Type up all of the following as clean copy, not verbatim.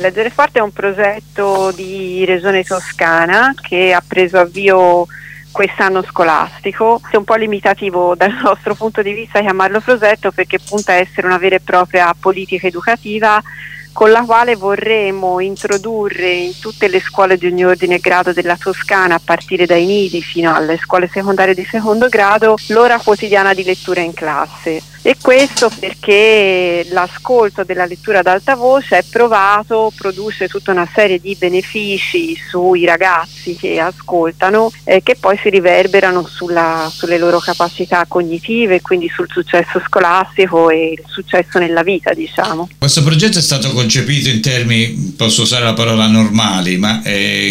Leggere Forte è un progetto di Regione Toscana che ha preso avvio quest'anno scolastico. È un po' limitativo dal nostro punto di vista chiamarlo progetto, perché punta a essere una vera e propria politica educativa con la quale vorremmo introdurre in tutte le scuole di ogni ordine e grado della Toscana, a partire dai nidi fino alle scuole secondarie di secondo grado, l'ora quotidiana di lettura in classe. E questo perché l'ascolto della lettura ad alta voce è provato, produce tutta una serie di benefici sui ragazzi che ascoltano, che poi si riverberano sulle loro capacità cognitive, quindi sul successo scolastico e il successo nella vita, diciamo. Questo progetto è stato concepito in termini, posso usare la parola normali, ma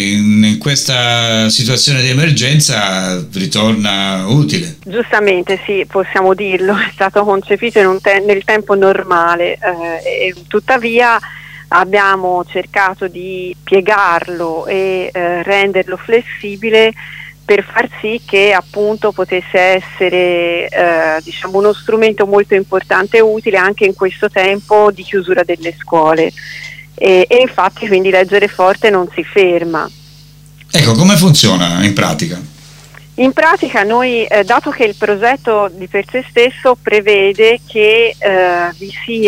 in questa situazione di emergenza ritorna utile. Giustamente, sì, possiamo dirlo, è stato concepito nel tempo normale, e tuttavia abbiamo cercato di piegarlo e renderlo flessibile per far sì che appunto potesse essere diciamo uno strumento molto importante e utile anche in questo tempo di chiusura delle scuole, e infatti quindi Leggere Forte non si ferma. Ecco, come funziona in pratica? In pratica noi, dato che il progetto di per sé stesso prevede che vi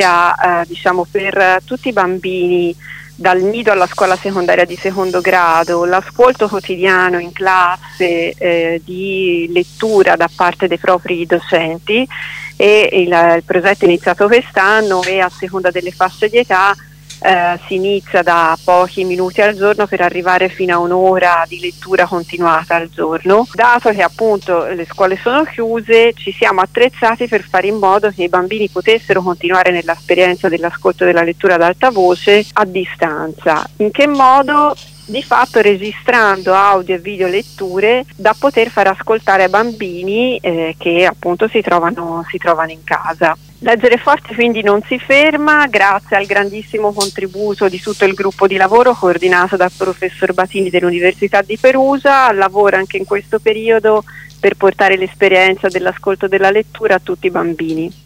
sia diciamo per tutti i bambini dal nido alla scuola secondaria di secondo grado l'ascolto quotidiano in classe di lettura da parte dei propri docenti, e il progetto è iniziato quest'anno e a seconda delle fasce di età si inizia da pochi minuti al giorno per arrivare fino a un'ora di lettura continuata al giorno. Dato che appunto le scuole sono chiuse, ci siamo attrezzati per fare in modo che i bambini potessero continuare nell'esperienza dell'ascolto della lettura ad alta voce a distanza. In che modo? Di fatto registrando audio e video letture da poter far ascoltare ai bambini che appunto si trovano in casa. Leggere Forte quindi non si ferma, grazie al grandissimo contributo di tutto il gruppo di lavoro coordinato dal professor Batini dell'Università di Perugia. Lavora anche in questo periodo per portare l'esperienza dell'ascolto della lettura a tutti i bambini.